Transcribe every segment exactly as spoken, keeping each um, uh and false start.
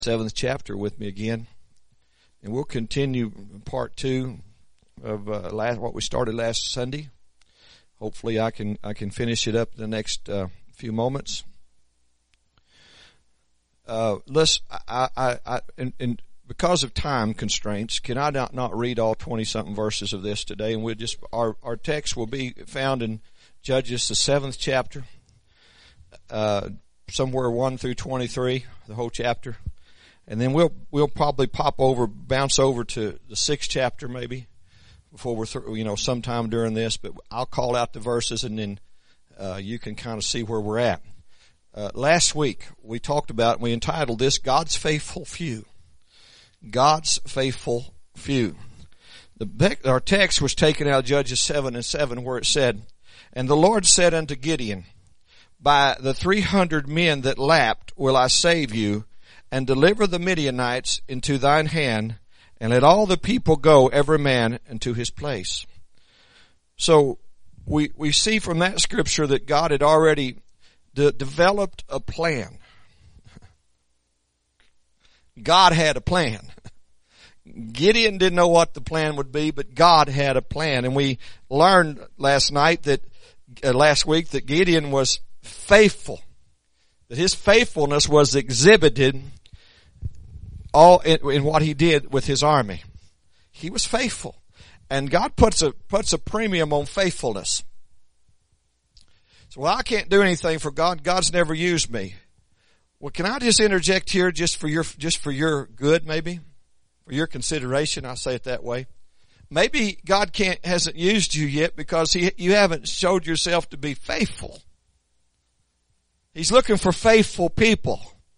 seventh chapter with me again, and we'll continue part two of uh, last, what we started last Sunday. Hopefully, I can I can finish it up in the next uh, few moments. Uh, let's I I, I and, and because of time constraints, can I not, not read all twenty something verses of this today? And we'll just our our text will be found in Judges, the seventh chapter, uh, somewhere one through twenty three, the whole chapter. And then we'll we'll probably pop over, bounce over to the sixth chapter maybe before we're through, you know, sometime during this. But I'll call out the verses, and then uh, you can kind of see where we're at. Uh, last week we talked about, we entitled this "God's Faithful Few." God's faithful few. The our text was taken out of Judges seven and seven, where it said, "And the Lord said unto Gideon, By the three hundred men that lapped will I save you, and deliver the Midianites into thine hand, and let all the people go, every man into his place." So we we see from that scripture that God had already de- developed a plan. God had a plan. Gideon didn't know what the plan would be, but God had a plan. And we learned last night that, uh, last week, that Gideon was faithful. That his faithfulness was exhibited all in, in what he did with his army. He was faithful. And God puts a, puts a premium on faithfulness. So, well, I can't do anything for God. God's never used me. Well, can I just interject here just for your, just for your good, maybe? For your consideration, I'll say it that way. Maybe God can't, hasn't used you yet because he, you haven't showed yourself to be faithful. He's looking for faithful people.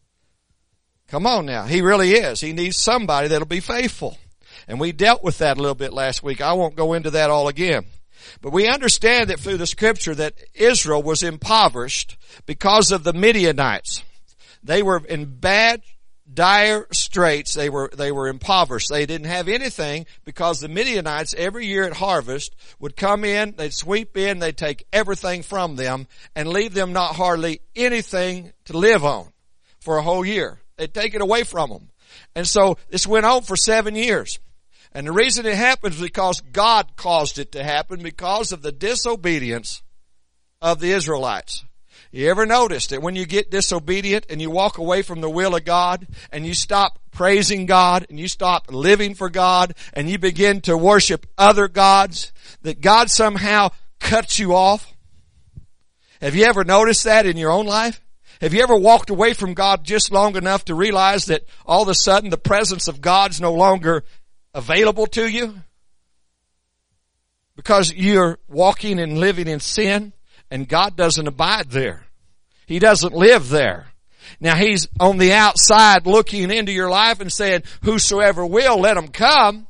Come on now. He really is. He needs somebody that'll be faithful. And we dealt with that a little bit last week. I won't go into that all again. But we understand that through the scripture that Israel was impoverished because of the Midianites. They were in bad, dire straits. They were, they were impoverished. They didn't have anything because the Midianites every year at harvest would come in, they'd sweep in, they'd take everything from them and leave them not hardly anything to live on for a whole year. They'd take it away from them. And so this went on for seven years. And the reason it happened is because God caused it to happen because of the disobedience of the Israelites. You ever notice that when you get disobedient and you walk away from the will of God and you stop praising God and you stop living for God and you begin to worship other gods, that God somehow cuts you off? Have you ever noticed that in your own life? Have you ever walked away from God just long enough to realize that all of a sudden the presence of God's no longer available to you? Because you're walking and living in sin and God doesn't abide there. He doesn't live there. Now He's on the outside looking into your life and saying, "Whosoever will, let him come."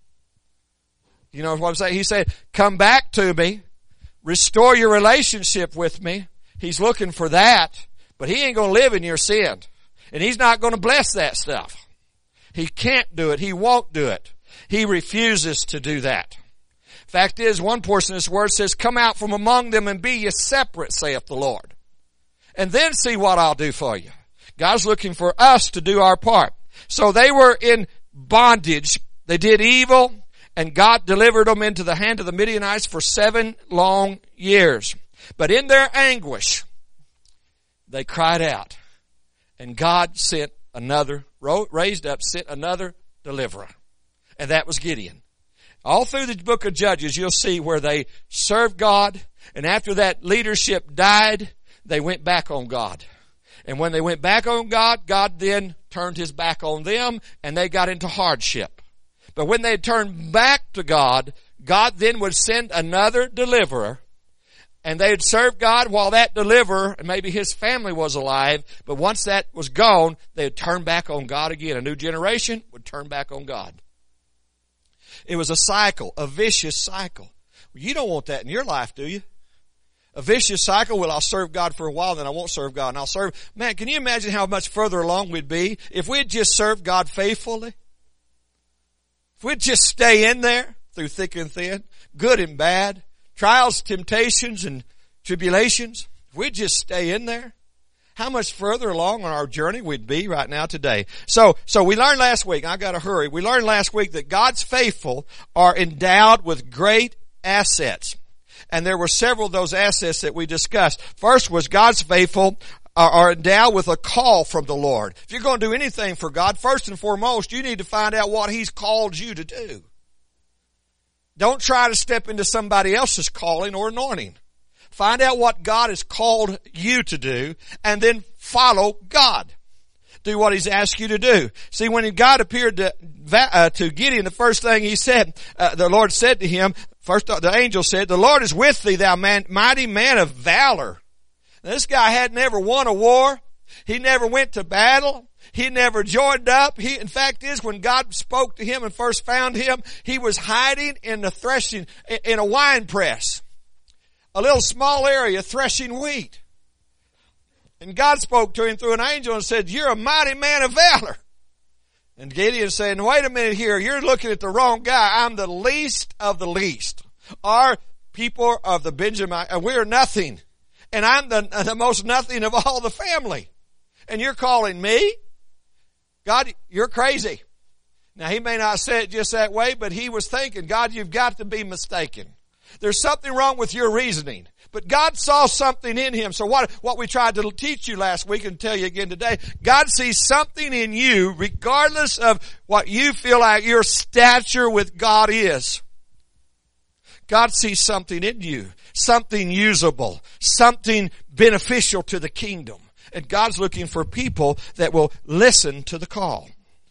You know what I'm saying? He said, "Come back to me. Restore your relationship with me." He's looking for that. But He ain't going to live in your sin. And He's not going to bless that stuff. He can't do it. He won't do it. He refuses to do that. Fact is, one portion of this word says, "Come out from among them and be ye separate, saith the Lord. And then see what I'll do for you." God's looking for us to do our part. So they were in bondage. They did evil, and God delivered them into the hand of the Midianites for seven long years. But in their anguish, they cried out, and God sent another, raised up, sent another deliverer. And that was Gideon. All through the book of Judges, you'll see where they served God, and after that leadership died, they went back on God. And when they went back on God, God then turned His back on them, and they got into hardship. But when they turned back to God, God then would send another deliverer, and they'd serve God while that deliverer, and maybe his family was alive, but once that was gone, they'd turn back on God again. A new generation would turn back on God. It was a cycle, a vicious cycle. You don't want that in your life, do you? A vicious cycle. Well, I'll serve God for a while, then I won't serve God, and I'll serve. Man, can you imagine how much further along we'd be if we'd just served God faithfully? If we'd just stay in there through thick and thin, good and bad, trials, temptations, and tribulations. If we'd just stay in there, how much further along on our journey we'd be right now today. So, so we learned last week, I gotta hurry, we learned last week that God's faithful are endowed with great assets. And there were several of those assets that we discussed. First was God's faithful are, are endowed with a call from the Lord. If you're going to do anything for God, first and foremost, you need to find out what He's called you to do. Don't try to step into somebody else's calling or anointing. Find out what God has called you to do, and then follow God. Do what He's asked you to do. See, when God appeared to, uh, to Gideon, the first thing He said, uh, the Lord said to him, first the angel said, "The Lord is with thee, thou man, mighty man of valor." Now, this guy had never won a war. He never went to battle. He never joined up. He, in fact, is when God spoke to him and first found him, he was hiding in the threshing, in a wine press. A little small area threshing wheat. And God spoke to him through an angel and said, "You're a mighty man of valor." And Gideon said, "Wait a minute here. You're looking at the wrong guy. I'm the least of the least. Our people of the Benjamin, and we're nothing. And I'm the, the most nothing of all the family. And you're calling me? God, you're crazy." Now, he may not say it just that way, but he was thinking, God, you've got to be mistaken. There's something wrong with your reasoning. But God saw something in him. So what, what we tried to teach you last week and tell you again today, God sees something in you regardless of what you feel like your stature with God is. God sees something in you, something usable, something beneficial to the kingdom. And God's looking for people that will listen to the call.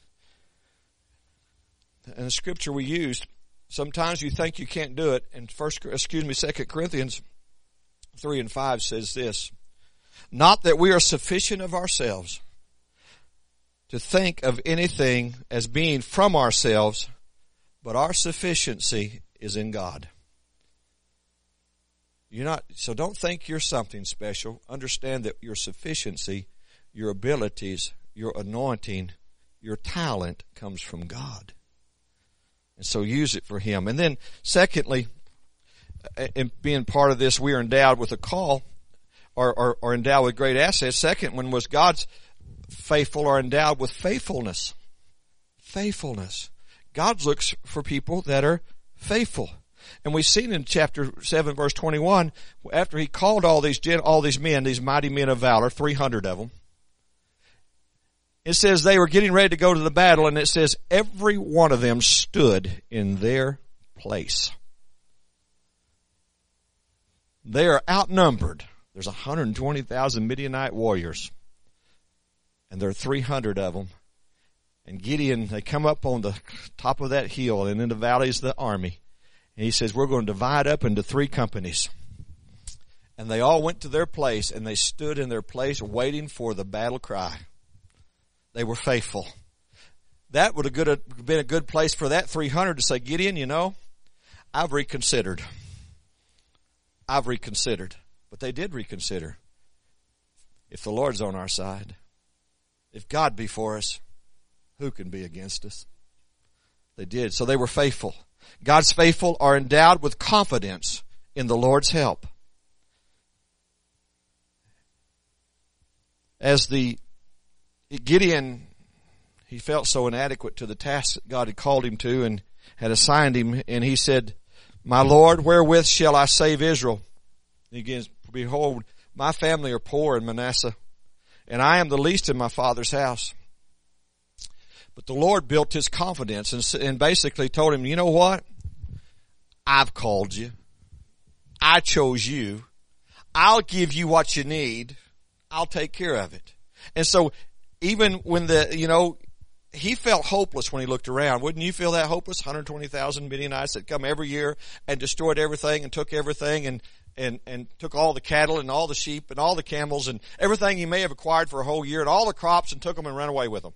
And the scripture we used, sometimes you think you can't do it. And first, excuse me, Second Corinthians three and five says this, "Not that we are sufficient of ourselves to think of anything as being from ourselves, but our sufficiency is in God." You're not, so don't think you're something special. Understand that your sufficiency, your abilities, your anointing, your talent comes from God. And so use it for Him. And then secondly, in being part of this, we are endowed with a call, or, or, or endowed with great assets. Second one was God's faithful or endowed with faithfulness. Faithfulness. God looks for people that are faithful. And we've seen in chapter seven, verse twenty-one, after He called all these all these men, these mighty men of valor, three hundred of them, it says they were getting ready to go to the battle, and it says every one of them stood in their place. They are outnumbered. There's one hundred twenty thousand Midianite warriors, and there are three hundred of them. And Gideon, they come up on the top of that hill, and in the valleys of the army. And he says, we're going to divide up into three companies. And they all went to their place, and they stood in their place waiting for the battle cry. They were faithful. That would have been a good place for that three hundred to say, Gideon, you know, I've reconsidered. I've reconsidered. But they did reconsider. If the Lord's on our side, if God be for us, who can be against us? They did. So they were faithful. God's faithful are endowed with confidence in the Lord's help. As the Gideon, he felt so inadequate to the task that God had called him to and had assigned him, and he said, my Lord, wherewith shall I save Israel? And again, behold, my family are poor in Manasseh, and I am the least in my father's house. But the Lord built his confidence and, and basically told him, you know what? I've called you. I chose you. I'll give you what you need. I'll take care of it. And so even when the, you know, he felt hopeless when he looked around. Wouldn't you feel that hopeless? one hundred twenty thousand Midianites that come every year and destroyed everything and took everything and, and, and took all the cattle and all the sheep and all the camels and everything he may have acquired for a whole year and all the crops and took them and ran away with them.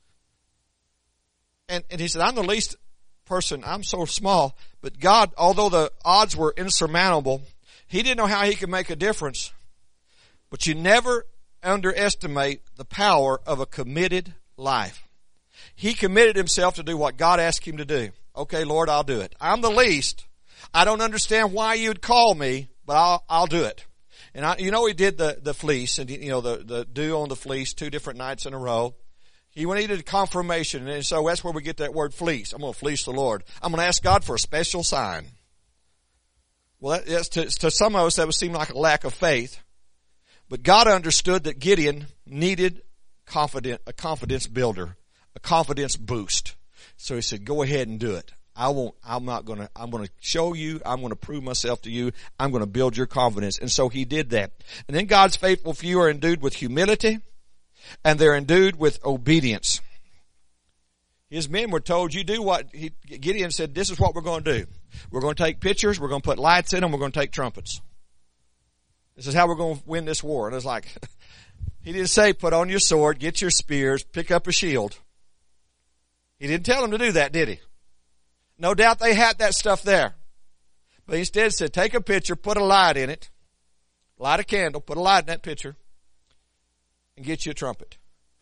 And, and he said, I'm the least person. I'm so small. But God, although the odds were insurmountable, he didn't know how he could make a difference. But you never underestimate the power of a committed life. He committed himself to do what God asked him to do. Okay, Lord, I'll do it. I'm the least. I don't understand why you'd call me, but I'll, I'll do it. And I, you know, he did the, the fleece and, you know, the, the dew on the fleece two different nights in a row. He needed confirmation. And so that's where we get that word fleece. I'm going to fleece the Lord. I'm going to ask God for a special sign. Well, that, that's to, to some of us, that would seem like a lack of faith. But God understood that Gideon needed confident, a confidence builder, a confidence boost. So he said, go ahead and do it. I won't, I'm not gonna, I'm gonna show you, I'm gonna prove myself to you, I'm gonna build your confidence. And so he did that. And then God's faithful few are endued with humility, and they're endued with obedience. His men were told, you do what, he, Gideon said, this is what we're gonna do. We're gonna take pictures, we're gonna put lights in them, we're gonna take trumpets. This is how we're gonna win this war. And it's like, he didn't say, put on your sword, get your spears, pick up a shield. He didn't tell them to do that, did he? No doubt they had that stuff there. But he instead said, take a picture, put a light in it, light a candle, put a light in that picture, and get you a trumpet.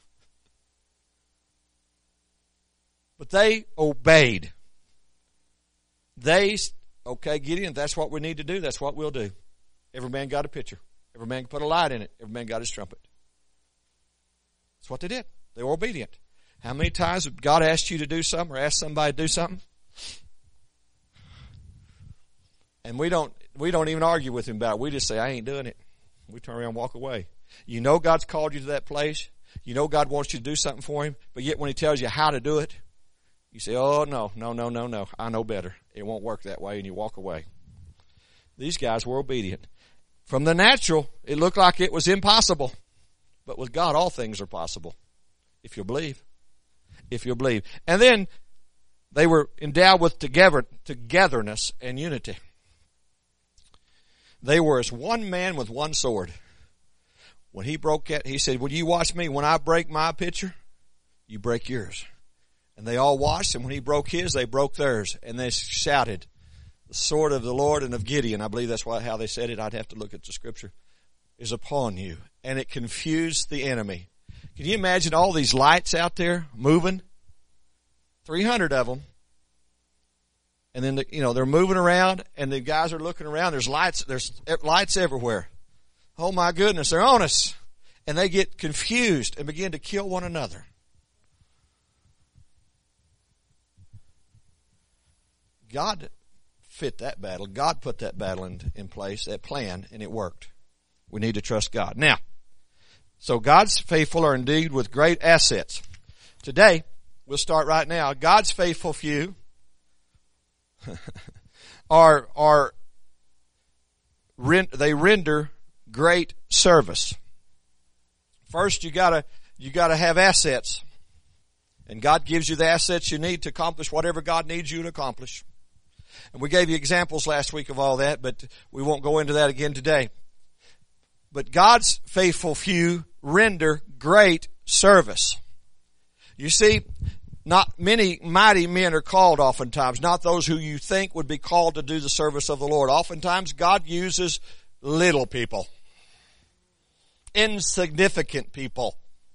But they obeyed. They, okay, Gideon, that's what we need to do. That's what we'll do. Every man got a picture. Every man put a light in it. Every man got his trumpet. That's what they did. They were obedient. How many times have God asked you to do something or asked somebody to do something? And we don't, we don't even argue with him about it. We just say, I ain't doing it. We turn around and walk away. You know God's called you to that place. You know God wants you to do something for him. But yet when he tells you how to do it, you say, oh, no, no, no, no, no. I know better. It won't work that way. And you walk away. These guys were obedient. From the natural, it looked like it was impossible. But with God, all things are possible. If you believe. If you believe. And then they were endowed with together, togetherness and unity. They were as one man with one sword. When he broke it, he said, will you watch me? When I break my pitcher, you break yours. And they all watched, and when he broke his, they broke theirs. And they shouted, the sword of the Lord and of Gideon, I believe that's why, how they said it, I'd have to look at the scripture, is upon you. And it confused the enemy. Can you imagine all these lights out there moving? three hundred of them. And then, the, you know, they're moving around, and the guys are looking around. There's lights, there's lights everywhere. Oh my goodness, they're on us. And they get confused and begin to kill one another. God fit that battle. God put that battle in, in place, that plan, and it worked. We need to trust God. Now, so God's faithful are indeed with great assets. Today, we'll start right now. God's faithful few are, are, they render great service. First, you gotta, you gotta have assets. And God gives you the assets you need to accomplish whatever God needs you to accomplish. And we gave you examples last week of all that, but we won't go into that again today. But God's faithful few render great service. You see, not many mighty men are called oftentimes, not those who you think would be called to do the service of the Lord. Oftentimes God uses little people, insignificant people.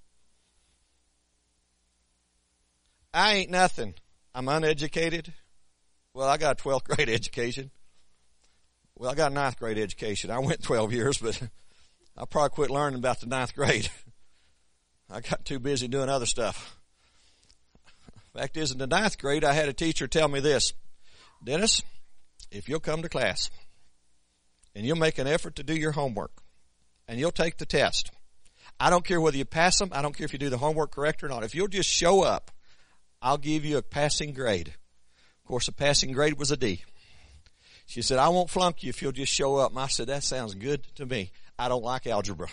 I ain't nothing. I'm uneducated. Well, I got a twelfth grade education. Well, I got a ninth grade education. I went twelve years, but I probably quit learning about the ninth grade. I got too busy doing other stuff. Fact is, in the ninth grade, I had a teacher tell me this, Dennis, if you'll come to class and you'll make an effort to do your homework and you'll take the test, I don't care whether you pass them, I don't care if you do the homework correct or not. If you'll just show up, I'll give you a passing grade. Of course, the passing grade was a D. She said, I won't flunk you if you'll just show up. And I said, that sounds good to me. I don't like algebra.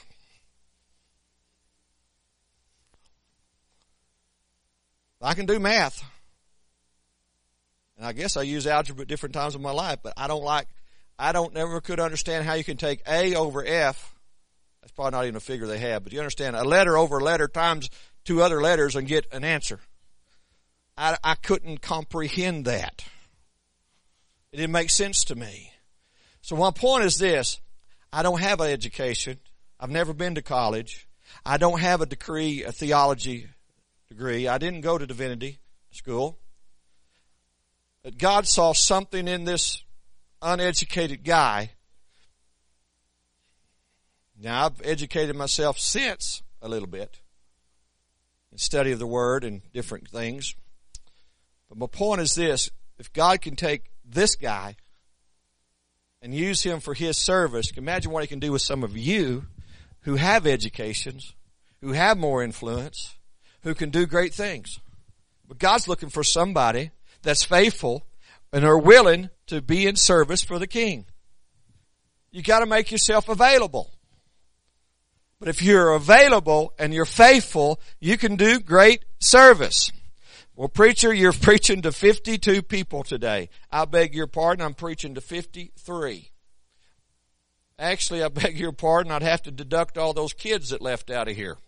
I can do math. And I guess I use algebra at different times of my life, but I don't like, I don't never could understand how you can take A over F. That's probably not even a figure they have, but you understand a letter over a letter times two other letters and get an answer. I, I couldn't comprehend that. It didn't make sense to me. So my point is this. I don't have an education. I've never been to college. I don't have a degree, a theology degree. I didn't go to divinity school. But God saw something in this uneducated guy Now, I've educated myself since a little bit in study of the Word and different things. But my point is this: if God can take this guy and use him for His service, imagine what He can do with some of you who have educations, who have more influence, who can do great things. But God's looking for somebody that's faithful and are willing to be in service for the King. You got to make yourself available. But if you're available and you're faithful, you can do great service. Well, preacher, you're preaching to fifty-two people today. I beg your pardon, I'm preaching to fifty-three. Actually, I beg your pardon, I'd have to deduct all those kids that left out of here.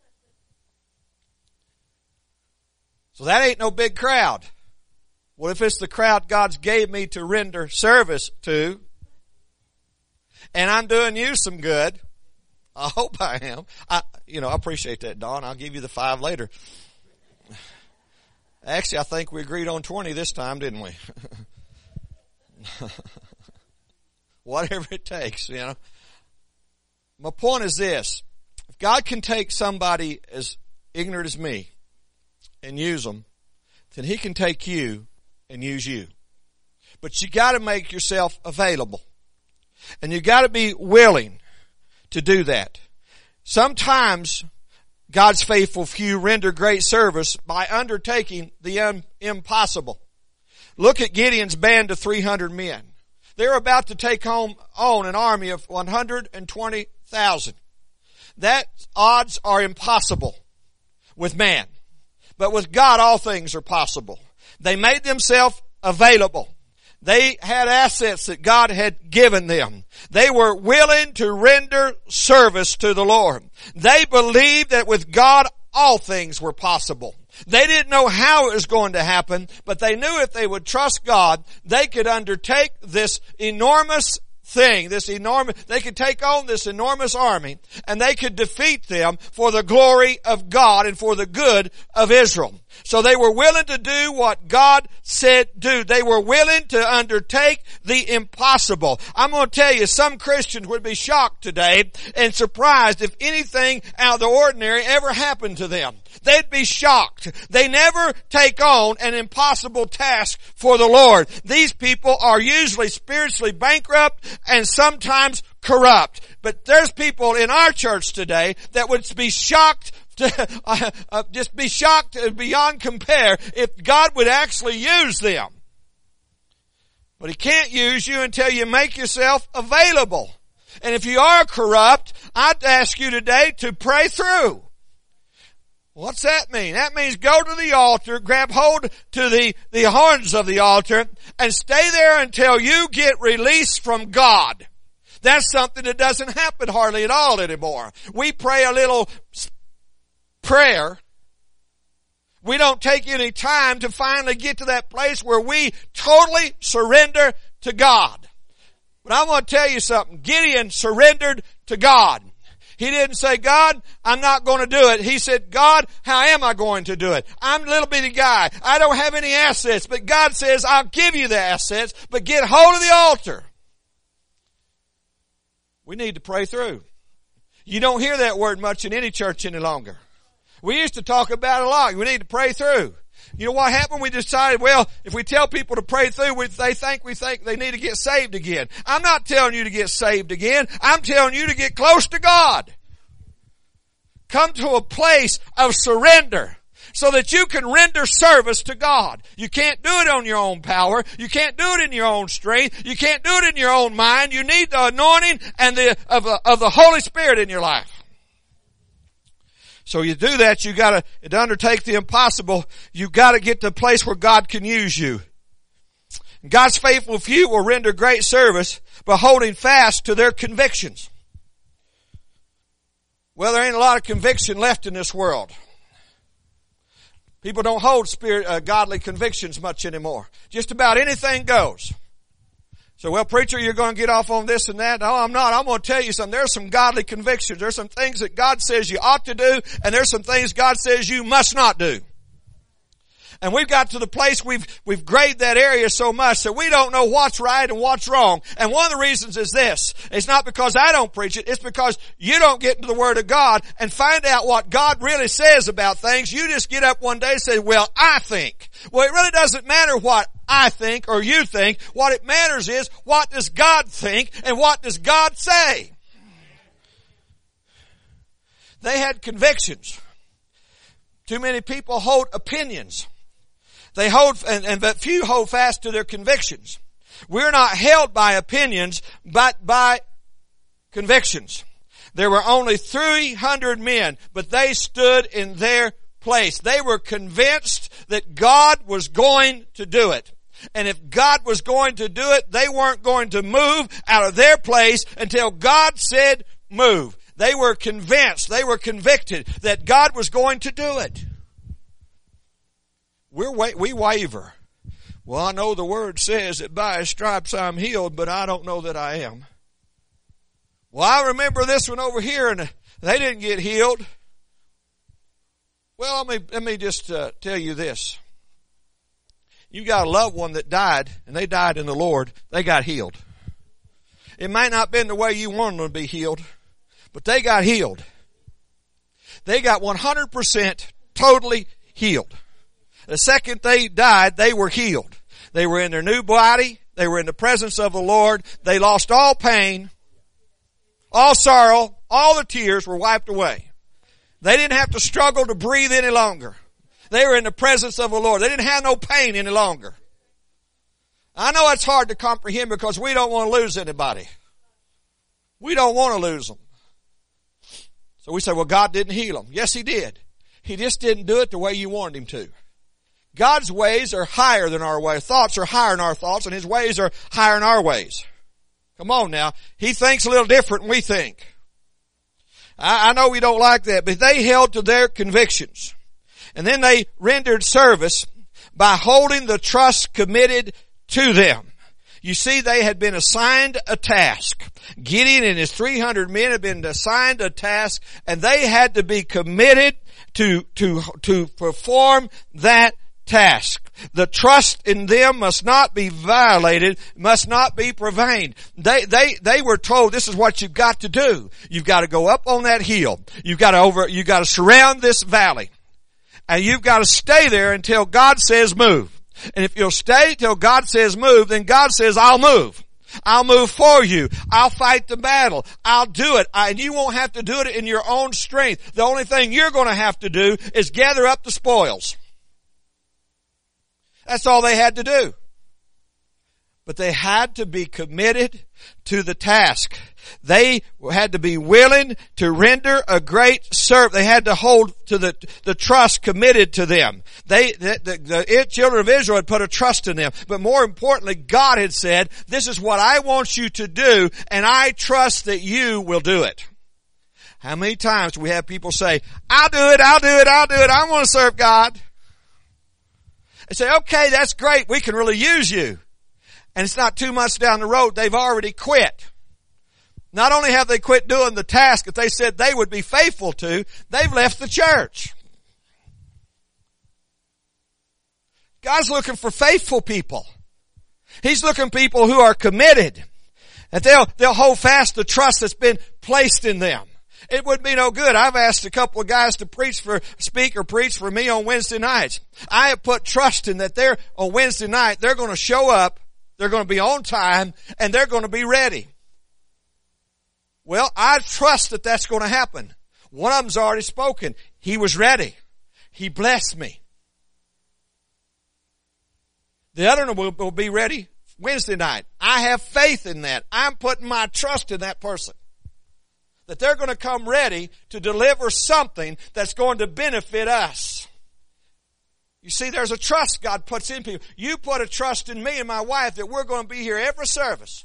So that ain't no big crowd. What if it's the crowd God's gave me to render service to, and I'm doing you some good? I hope I am. I, you know, I appreciate that, Don. I'll give you the five later. Actually, I think we agreed on twenty this time, didn't we? Whatever it takes, you know. My point is this: if God can take somebody as ignorant as me and use them, then He can take you and use you. But you got to make yourself available, and you got to be willing to do that. Sometimes God's faithful few render great service by undertaking the un- impossible. Look at Gideon's band of three hundred men. They're about to take home on an army of one hundred twenty thousand. That odds are impossible with man. But with God, all things are possible. They made themselves available. They had assets that God had given them. They were willing to render service to the Lord. They believed that with God, all things were possible. They didn't know how it was going to happen, but they knew if they would trust God, they could undertake this enormous thing, this enormous, they could take on this enormous army, and they could defeat them for the glory of God and for the good of Israel. So they were willing to do what God said do. They were willing to undertake the impossible. I'm going to tell you, some Christians would be shocked today and surprised if anything out of the ordinary ever happened to them. They'd be shocked. They never take on an impossible task for the Lord. These people are usually spiritually bankrupt and sometimes corrupt. But there's people in our church today that would be shocked to, uh, uh, just be shocked beyond compare if God would actually use them. But He can't use you until you make yourself available. And if you are corrupt, I'd ask you today to pray through. What's that mean? That means go to the altar, grab hold to the, the horns of the altar, and stay there until you get released from God. That's something that doesn't happen hardly at all anymore. We pray a little prayer. We don't take any time to finally get to that place where we totally surrender to God. But I want to tell you something. Gideon surrendered to God. He didn't say, God, I'm not going to do it. He said, God, how am I going to do it? I'm a little bitty guy. I don't have any assets. But God says, I'll give you the assets, but get hold of the altar. We need to pray through. You don't hear that word much in any church any longer. We used to talk about it a lot. We need to pray through. You know what happened? We decided, well, if we tell people to pray through, we, they think we think they need to get saved again. I'm not telling you to get saved again. I'm telling you to get close to God. Come to a place of surrender so that you can render service to God. You can't do it on your own power. You can't do it in your own strength. You can't do it in your own mind. You need the anointing and the of, of the Holy Spirit in your life. So you do that, you gotta, to undertake the impossible, you gotta get to a place where God can use you. God's faithful few will render great service by holding fast to their convictions. Well, there ain't a lot of conviction left in this world. People don't hold spirit, uh, godly convictions much anymore. Just about anything goes. So, well, preacher, you're going to get off on this and that. No, I'm not. I'm going to tell you something. There's some godly convictions. There's some things that God says you ought to do, and there's some things God says you must not do. And we've got to the place we've, we've graded that area so much that we don't know what's right and what's wrong. And one of the reasons is this. It's not because I don't preach it. It's because you don't get into the Word of God and find out what God really says about things. You just get up one day and say, well, I think. Well, it really doesn't matter what I think or you think. What it matters is, what does God think and what does God say? They had convictions. Too many people hold opinions. They hold, and, and but few hold fast to their convictions. We're not held by opinions, but by convictions. There were only three hundred men, but they stood in their place. They were convinced that God was going to do it. And if God was going to do it, they weren't going to move out of their place until God said move. They were convinced, they were convicted that God was going to do it. We're, we waver. Well, I know the Word says that by His stripes I'm healed, but I don't know that I am. Well, I remember this one over here and they didn't get healed. Well, let me, let me just uh, tell you this. You got a loved one that died and they died in the Lord. They got healed. It might not have been the way you wanted them to be healed, but they got healed. They got one hundred percent totally healed. The second they died, they were healed. They were in their new body. They were in the presence of the Lord. They lost all pain, all sorrow, all the tears were wiped away. They didn't have to struggle to breathe any longer. They were in the presence of the Lord. They didn't have no pain any longer. I know it's hard to comprehend because we don't want to lose anybody. We don't want to lose them. So we say, well, God didn't heal them. Yes, He did. He just didn't do it the way you wanted Him to. God's ways are higher than our ways. Thoughts are higher than our thoughts, and His ways are higher than our ways. Come on now. He thinks a little different than we think. I, I know we don't like that, but they held to their convictions. And then they rendered service by holding the trust committed to them. You see, they had been assigned a task. Gideon and his three hundred men had been assigned a task, and they had to be committed to, to, to perform that task. The trust in them must not be violated, must not be profaned. They, they, they were told this is what you've got to do. You've got to go up on that hill. You've got to over, you've got to surround this valley. And you've got to stay there until God says move. And if you'll stay till God says move, then God says, I'll move. I'll move for you. I'll fight the battle. I'll do it. I, and you won't have to do it in your own strength. The only thing you're going to have to do is gather up the spoils. That's all they had to do. But they had to be committed to the task. They had to be willing to render a great service. They had to hold to the, the trust committed to them. They, the, the, the children of Israel had put a trust in them. But more importantly, God had said, this is what I want you to do, and I trust that you will do it. How many times do we have people say, I'll do it, I'll do it, I'll do it, I want to serve God. They say, okay, that's great, we can really use you. And it's not two months down the road, they've already quit. Not only have they quit doing the task that they said they would be faithful to, they've left the church. God's looking for faithful people. He's looking for people who are committed. That they'll, they'll hold fast the trust that's been placed in them. It would be no good. I've asked a couple of guys to preach for, speak or preach for me on Wednesday nights. I have put trust in that they're, on Wednesday night, they're going to show up, they're going to be on time, and they're going to be ready. Well, I trust that that's going to happen. One of them's already spoken. He was ready. He blessed me. The other one will, will be ready Wednesday night. I have faith in that. I'm putting my trust in that person. That they're going to come ready to deliver something that's going to benefit us. You see, there's a trust God puts in people. You put a trust in me and my wife that we're going to be here every service.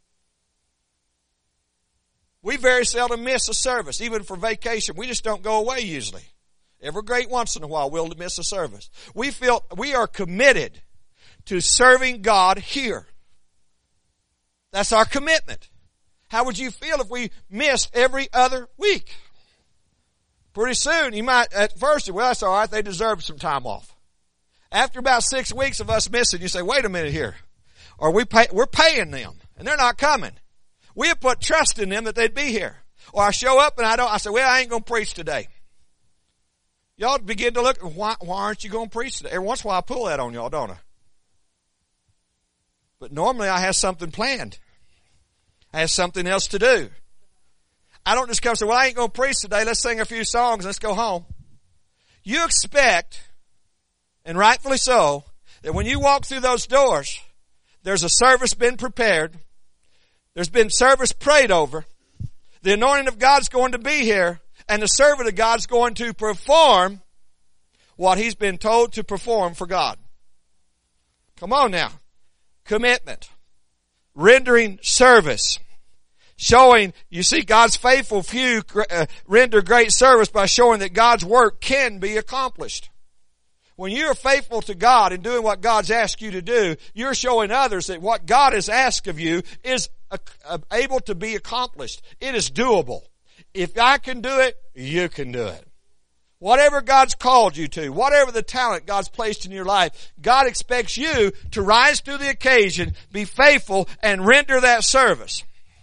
We very seldom miss a service, even for vacation. We just don't go away usually. Every great once in a while we'll miss a service. We feel we are committed to serving God here. That's our commitment. How would you feel if we missed every other week? Pretty soon you might, at first, well, that's all right, they deserve some time off. After about six weeks of us missing, you say, wait a minute here. Or we pay, we're paying them and they're not coming. We have put trust in them that they'd be here. Or I show up and I don't, I say, well, I ain't going to preach today. Y'all begin to look, why, why aren't you going to preach today? Every once in a while I pull that on y'all, don't I? But normally I have something planned. I have something else to do. I don't just come and say, well, I ain't going to preach today. Let's sing a few songs and let's go home. You expect, and rightfully so, that when you walk through those doors, there's a service been prepared. There's been service prayed over. The anointing of God's going to be here, and the servant of God's going to perform what he's been told to perform for God. Come on now. Commitment. Rendering service. Showing, you see, God's faithful few uh, render great service by showing that God's work can be accomplished. When you're faithful to God and doing what God's asked you to do, you're showing others that what God has asked of you is uh, uh, able to be accomplished. It is doable. If I can do it, you can do it. Whatever God's called you to, whatever the talent God's placed in your life, God expects you to rise to the occasion, be faithful, and render that service.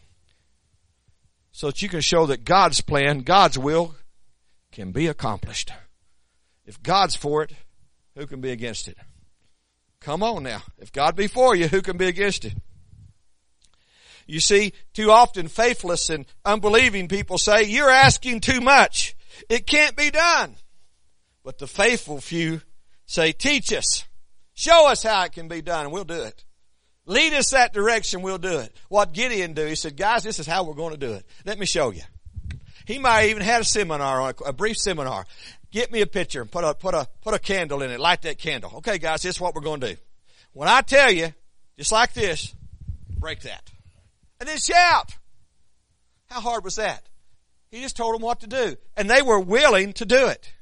So that you can show that God's plan, God's will, can be accomplished. If God's for it, who can be against it? Come on now. If God be for you, who can be against it? You see, too often faithless and unbelieving people say, you're asking too much. It can't be done. But the faithful few say, teach us. Show us how it can be done, and we'll do it. Lead us that direction, we'll do it. What Gideon do, he said, guys, this is how we're going to do it. Let me show you. He might have even had a seminar, on a brief seminar. Get me a picture and put a, put a, put a candle in it. Light that candle. Okay, guys, this is what we're going to do. When I tell you, just like this, break that. And then shout. How hard was that? He just told them what to do. And they were willing to do it.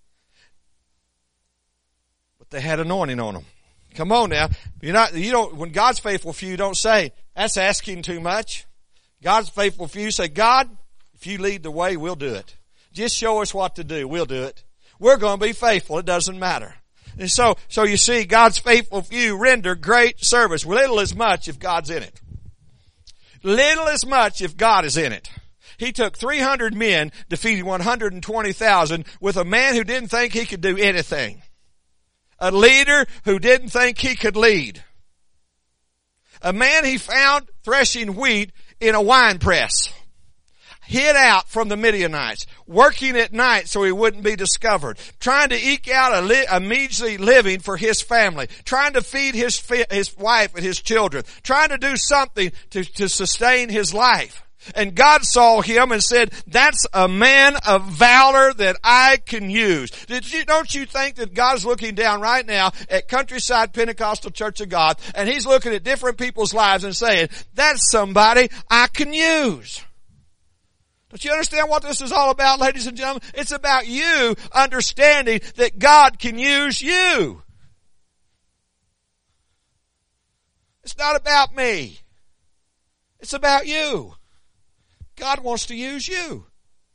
But they had anointing on them. Come on now. You're not, you don't, when God's faithful few, don't say, that's asking too much. God's faithful few say, God, if you lead the way, we'll do it. Just show us what to do. We'll do it. We're going to be faithful. It doesn't matter. And so, so you see, God's faithful few render great service. Little as much if God's in it. Little as much if God is in it. He took three hundred men, defeated one hundred twenty thousand with a man who didn't think he could do anything. A leader who didn't think he could lead. A man he found threshing wheat in a wine press. Hid out from the Midianites, working at night so he wouldn't be discovered, trying to eke out a, li- a measly living for his family, trying to feed his fi- his wife and his children, trying to do something to, to sustain his life. And God saw him and said, that's a man of valor that I can use. Did you, don't you think that God's looking down right now at Countryside Pentecostal Church of God, and he's looking at different people's lives and saying, that's somebody I can use. Don't you understand what this is all about, ladies and gentlemen? It's about you understanding that God can use you. It's not about me. It's about you. God wants to use you.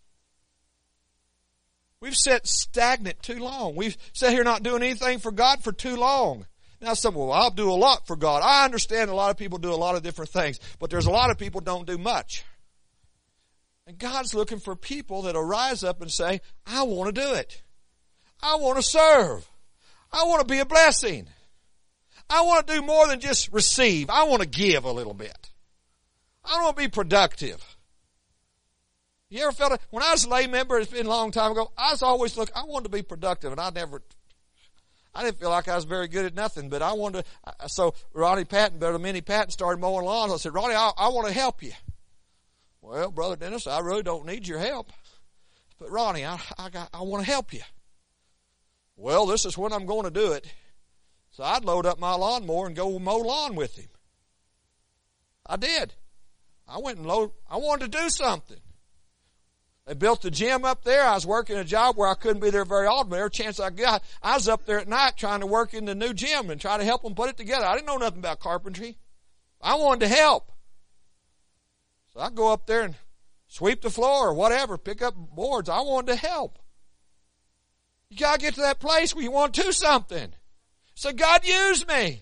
We've sat stagnant too long. We've sat here not doing anything for God for too long. Now some, well, I'll do a lot for God. I understand a lot of people do a lot of different things, but there's a lot of people don't do much. And God's looking for people that will rise up and say, I want to do it. I want to serve. I want to be a blessing. I want to do more than just receive. I want to give a little bit. I want to be productive. You ever felt it? When I was a lay member, it's been a long time ago, I was always looking, I wanted to be productive, and I never, I didn't feel like I was very good at nothing, but I wanted to, so Ronnie Patton, Brother Minnie Patton started mowing lawns. I said, Ronnie, I, I want to help you. Well, Brother Dennis, I really don't need your help. But Ronnie, I, I, got, I want to help you. Well, this is when I'm going to do it. So I'd load up my lawnmower and go mow lawn with him. I did. I went and load, I wanted to do something. They built the gym up there. I was working a job where I couldn't be there very often. Every chance I got, I was up there at night trying to work in the new gym and try to help them put it together. I didn't know nothing about carpentry. I wanted to help. So I go up there and sweep the floor or whatever, pick up boards. I wanted to help. You got to get to that place where you want to do something. So God used me.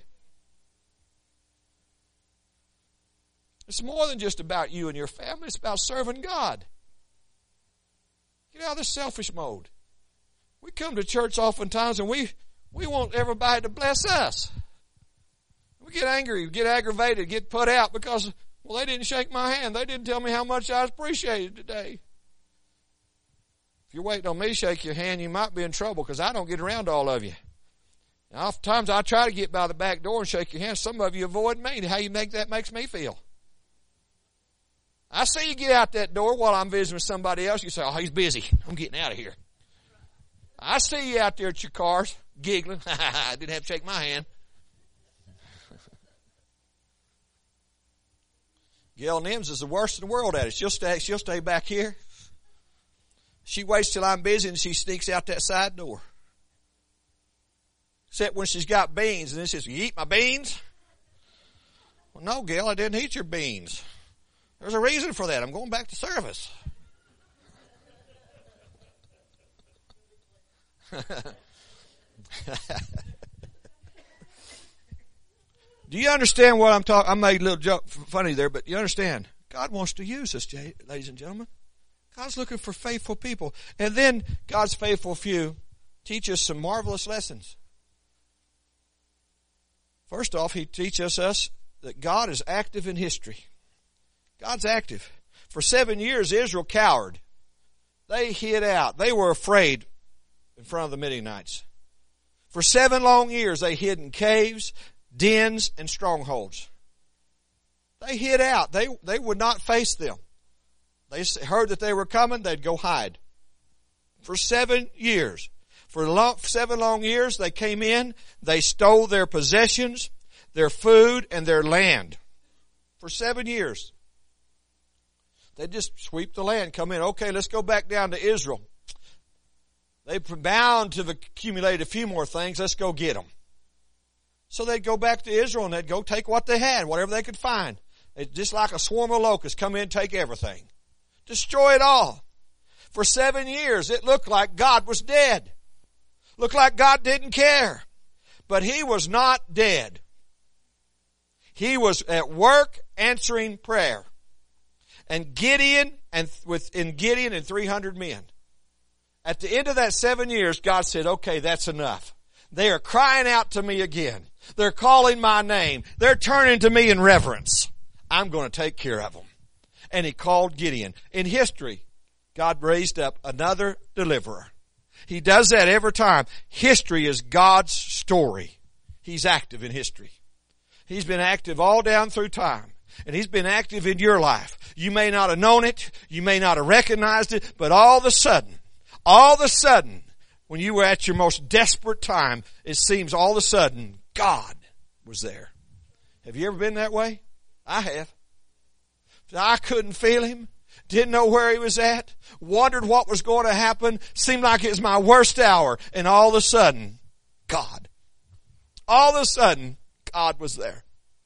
It's more than just about you and your family. It's about serving God. Get out of this selfish mode. We come to church oftentimes and we, we want everybody to bless us. We get angry, get aggravated, get put out because, well, they didn't shake my hand. They didn't tell me how much I was appreciated today. If you're waiting on me to shake your hand, you might be in trouble because I don't get around to all of you. And oftentimes I try to get by the back door and shake your hand. Some of you avoid me. How you make that makes me feel. I see you get out that door while I'm visiting with somebody else. You say, oh, he's busy. I'm getting out of here. I see you out there at your cars giggling. I didn't have to shake my hand. Gail Nims is the worst in the world at it. She'll stay, she'll stay back here. She waits till I'm busy and she sneaks out that side door. Except when she's got beans and then she says, you eat my beans? Well, no, Gail, I didn't eat your beans. There's a reason for that. I'm going back to service. Do you understand what I'm talking? I made a little joke funny there, but you understand. God wants to use us, ladies and gentlemen. God's looking for faithful people. And then God's faithful few teach us some marvelous lessons. First off, He teaches us that God is active in history. God's active. For seven years, Israel cowered. They hid out. They were afraid in front of the Midianites. For seven long years, they hid in caves, dens, and strongholds. They hid out. They, they would not face them. They heard that they were coming, they'd go hide. For seven years. For long, seven long years, they came in, they stole their possessions, their food, and their land. For seven years. They just sweep the land, come in. Okay, let's go back down to Israel. They're bound to have accumulated a few more things. Let's go get them. So they'd go back to Israel and they'd go take what they had, whatever they could find. It's just like a swarm of locusts, come in and take everything. Destroy it all. For seven years, it looked like God was dead. Looked like God didn't care. But He was not dead. He was at work answering prayer. And Gideon, and within Gideon and three hundred men. At the end of that seven years, God said, okay, that's enough. They are crying out to me again. They're calling my name. They're turning to me in reverence. I'm going to take care of them. And He called Gideon. In history, God raised up another deliverer. He does that every time. History is God's story. He's active in history. He's been active all down through time. And He's been active in your life. You may not have known it. You may not have recognized it. But all of a sudden, all of a sudden, when you were at your most desperate time, it seems all of a sudden God was there. Have you ever been that way? I have. I couldn't feel Him. Didn't know where He was at. Wondered what was going to happen. Seemed like it was my worst hour. And all of a sudden, God. All of a sudden, God was there.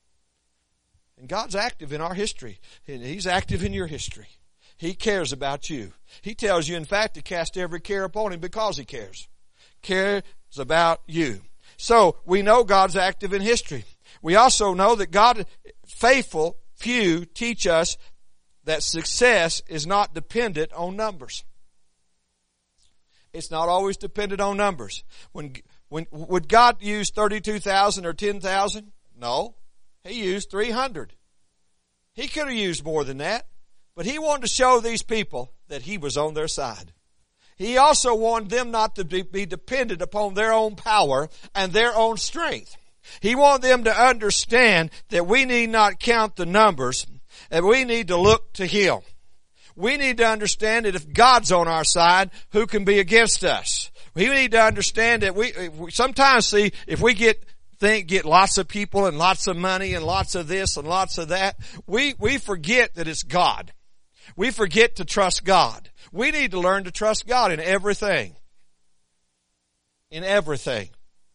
And God's active in our history. And He's active in your history. He cares about you. He tells you, in fact, to cast every care upon Him because He cares. Cares about you. So, we know God's active in history. We also know that God, faithful few, teach us that success is not dependent on numbers. It's not always dependent on numbers. When, when, would God use thirty-two thousand or ten thousand? No. He used three hundred. He could have used more than that. But He wanted to show these people that He was on their side. He also wanted them not to be, be dependent upon their own power and their own strength. He wanted them to understand that we need not count the numbers, and we need to look to Him. We need to understand that if God's on our side, who can be against us? We need to understand that we, we sometimes see if we get think get lots of people and lots of money and lots of this and lots of that, we we forget that it's God. We forget to trust God. We need to learn to trust God in everything. In everything.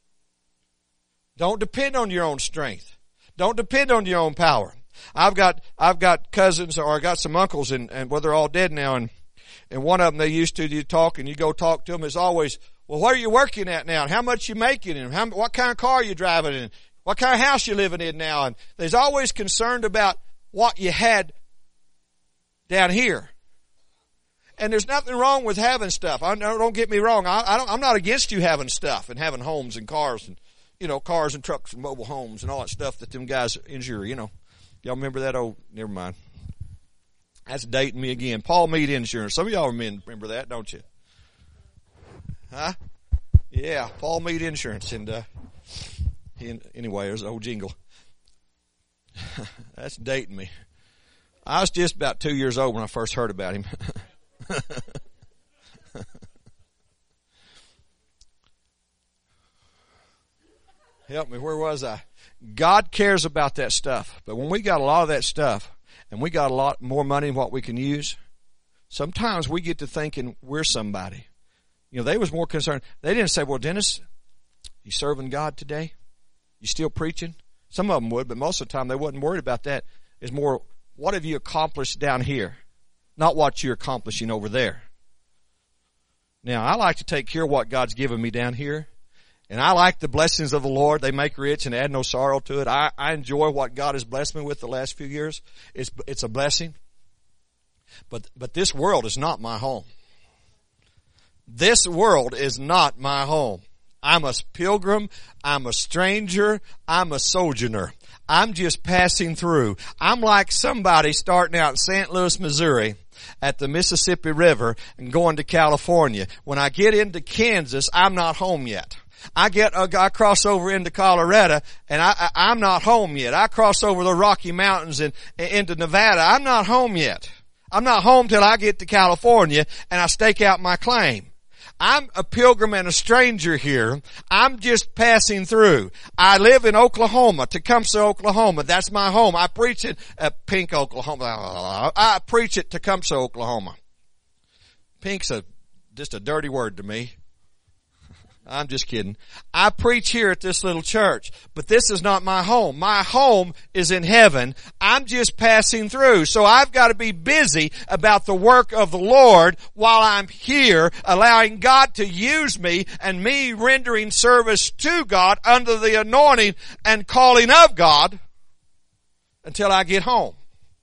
Don't depend on your own strength. Don't depend on your own power. I've got, I've got cousins, or I got some uncles, and, and well, they're all dead now, and, and one of them, they used to, you talk and you go talk to them, it's always, well, where are you working at now? And how much you making? And how, what kind of car are you driving in? What kind of house you living in now? And there's always concerned about what you had down here. And there's nothing wrong with having stuff. I, don't get me wrong. I, I don't, I'm not against you having stuff and having homes and cars and, you know, cars and trucks and mobile homes and all that stuff that them guys insure, you know. Y'all remember that old, never mind. That's dating me again. Paul Mead Insurance. Some of y'all remember that, don't you? Huh? Yeah, Paul Mead Insurance. And, uh, he, anyway, there's an old jingle. That's dating me. I was just about two years old when I first heard about him. Help me, where was I? God cares about that stuff. But when we got a lot of that stuff and we got a lot more money than what we can use, sometimes we get to thinking we're somebody. You know, they was more concerned. They didn't say, well, Dennis, you serving God today? You still preaching? Some of them would, but most of the time they wasn't worried about that. It's more, what have you accomplished down here? Not what you're accomplishing over there. Now, I like to take care of what God's given me down here. And I like the blessings of the Lord. They make rich and add no sorrow to it. I, I enjoy what God has blessed me with the last few years. It's, it's a blessing. But, but this world is not my home. This world is not my home. I'm a pilgrim. I'm a stranger. I'm a sojourner. I'm just passing through. I'm like somebody starting out in Saint Louis, Missouri at the Mississippi River and going to California. When I get into Kansas, I'm not home yet. I get, uh, I cross over into Colorado and I, I, I'm not home yet. I cross over the Rocky Mountains and, and into Nevada. I'm not home yet. I'm not home till I get to California and I stake out my claim. I'm a pilgrim and a stranger here. I'm just passing through. I live in Oklahoma, Tecumseh, Oklahoma. That's my home. I preach it at Pink, Oklahoma. I preach at Tecumseh, Oklahoma. Pink's a, just a dirty word to me. I'm just kidding. I preach here at this little church, but this is not my home. My home is in heaven. I'm just passing through. So I've got to be busy about the work of the Lord while I'm here, allowing God to use me and me rendering service to God under the anointing and calling of God until I get home.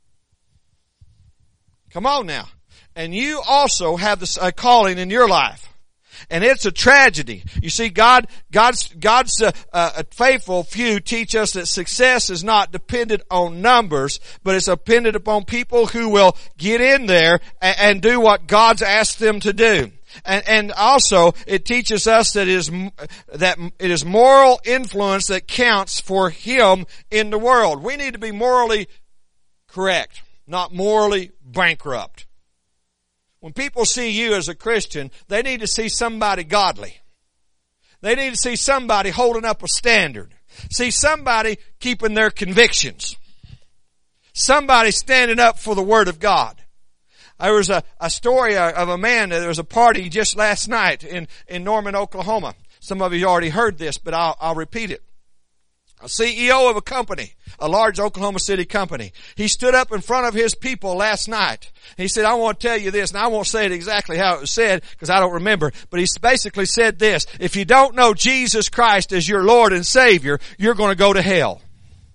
Come on now. And you also have this uh, calling in your life. And it's a tragedy. You see, God, God's, God's uh, uh, faithful few teach us that success is not dependent on numbers, but it's dependent upon people who will get in there and, and do what God's asked them to do. And, and also, it teaches us that it is, that it is moral influence that counts for Him in the world. We need to be morally correct, not morally bankrupt. When people see you as a Christian, they need to see somebody godly. They need to see somebody holding up a standard. See somebody keeping their convictions. Somebody standing up for the Word of God. There was a, a story of a man, there was a party just last night in, in Norman, Oklahoma. Some of you already heard this, but I'll, I'll repeat it. A C E O of a company, a large Oklahoma City company. He stood up in front of his people last night. He said, I want to tell you this, and I won't say it exactly how it was said because I don't remember, but he basically said this: if you don't know Jesus Christ as your Lord and Savior, you're going to go to hell.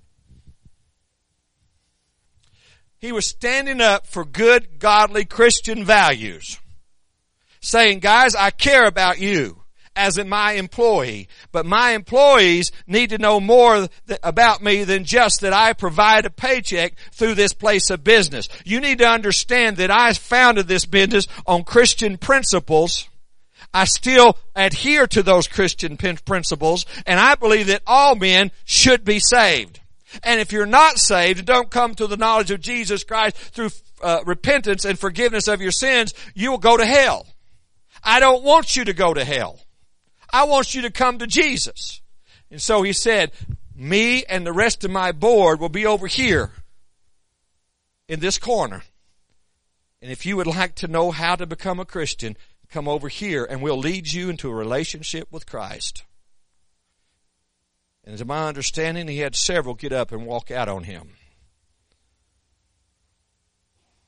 He was standing up for good, godly Christian values, saying, guys, I care about you as in my employee, but my employees need to know more th- about me than just that I provide a paycheck through this place of business. You need to understand that I founded this business on Christian principles. I still adhere to those Christian pin- principles, and I believe that all men should be saved. And if you're not saved and don't come to the knowledge of Jesus Christ through uh, repentance and forgiveness of your sins, you will go to hell. I don't want you to go to hell. I want you to come to Jesus. And so he said, me and the rest of my board will be over here in this corner. And if you would like to know how to become a Christian, come over here and we'll lead you into a relationship with Christ. And to my understanding, he had several get up and walk out on him.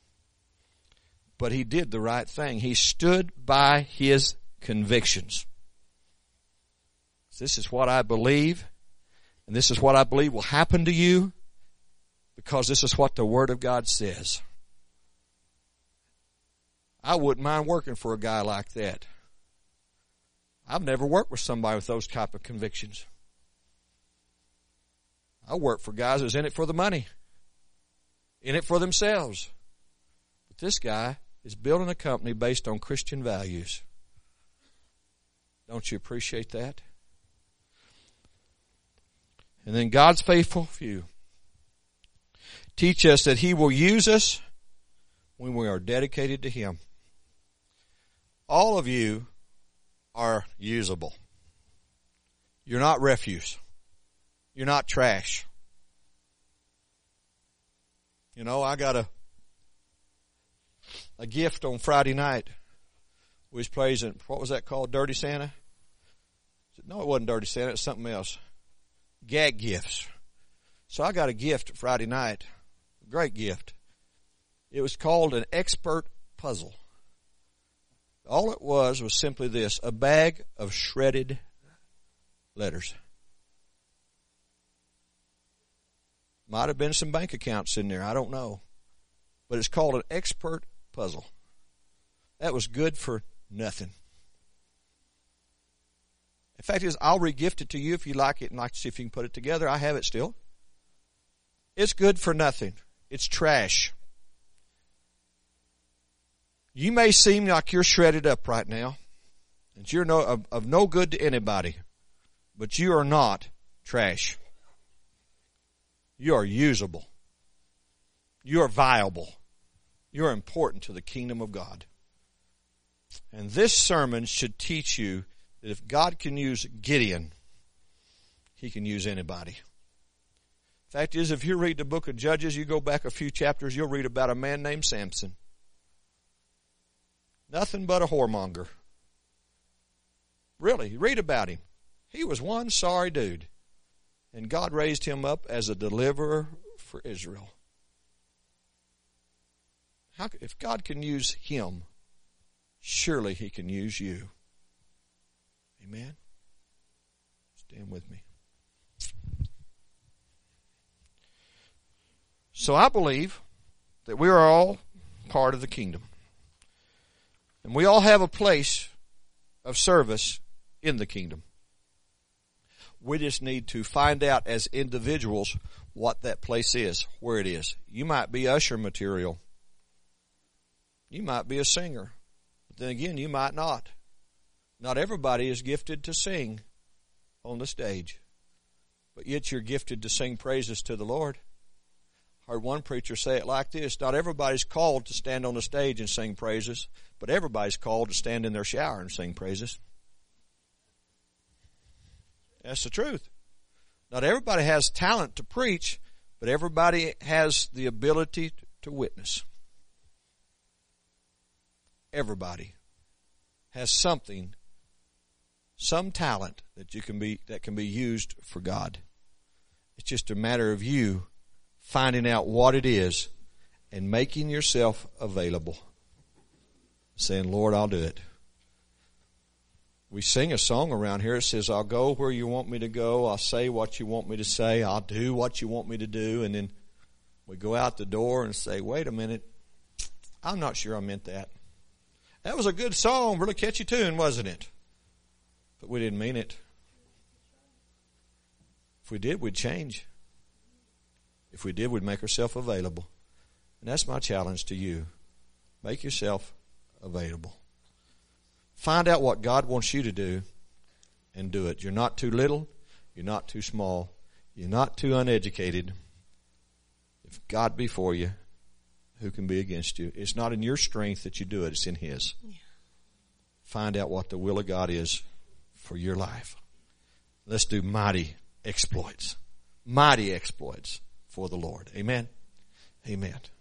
But he did the right thing. He stood by his convictions. This is what I believe, and this is what I believe will happen to you, because this is what the Word of God says. I wouldn't mind working for a guy like that. I've never worked with somebody with those type of convictions. I work for guys that's in it for the money, in it for themselves. But this guy is building a company based on Christian values. Don't you appreciate that? And then God's faithful few teach us that He will use us when we are dedicated to Him. All of you are usable. You're not refuse. You're not trash. You know, I got a a gift on Friday night. We was praising, what was that called? Dirty Santa? I said, no, it wasn't Dirty Santa. It was something else. Gag gifts. So I got a gift Friday night. A great gift. It was called an expert puzzle. All it was was simply this, a bag of shredded letters. Might have been some bank accounts in there, I don't know. But it's called an expert puzzle. That was good for nothing. In fact, is I'll re-gift it to you if you like it and like to see if you can put it together. I have it still. It's good for nothing. It's trash. You may seem like you're shredded up right now, and you're no, of, of no good to anybody, but you are not trash. You are usable. You are viable. You are important to the kingdom of God. And this sermon should teach you that if God can use Gideon, He can use anybody. Fact is, if you read the book of Judges, you go back a few chapters, you'll read about a man named Samson. Nothing but a whoremonger. Really, read about him. He was one sorry dude. And God raised him up as a deliverer for Israel. How, if God can use him, surely He can use you. Amen? Stand with me. So I believe that we are all part of the kingdom. And we all have a place of service in the kingdom. We just need to find out as individuals what that place is, where it is. You might be usher material. You might be a singer. But then again, you might not. Not everybody is gifted to sing on the stage. But yet you're gifted to sing praises to the Lord. I heard one preacher say it like this: not everybody's called to stand on the stage and sing praises, but everybody's called to stand in their shower and sing praises. That's the truth. Not everybody has talent to preach, but everybody has the ability to witness. Everybody has something, some talent that you can be that can be used for God. It's just a matter of you finding out what it is and making yourself available. Saying, Lord, I'll do it. We sing a song around here. It says, I'll go where you want me to go. I'll say what you want me to say. I'll do what you want me to do. And then we go out the door and say, wait a minute. I'm not sure I meant that. That was a good song, really catchy tune, wasn't it? But we didn't mean it. If we did, we'd change. If we did, we'd make ourselves available. And that's my challenge to you. Make yourself available. Find out what God wants you to do and do it. You're not too little. You're not too small. You're not too uneducated. If God be for you, who can be against you? It's not in your strength that you do it. It's in His. Yeah. Find out what the will of God is for your life. Let's do mighty exploits. Mighty exploits for the Lord. Amen. Amen.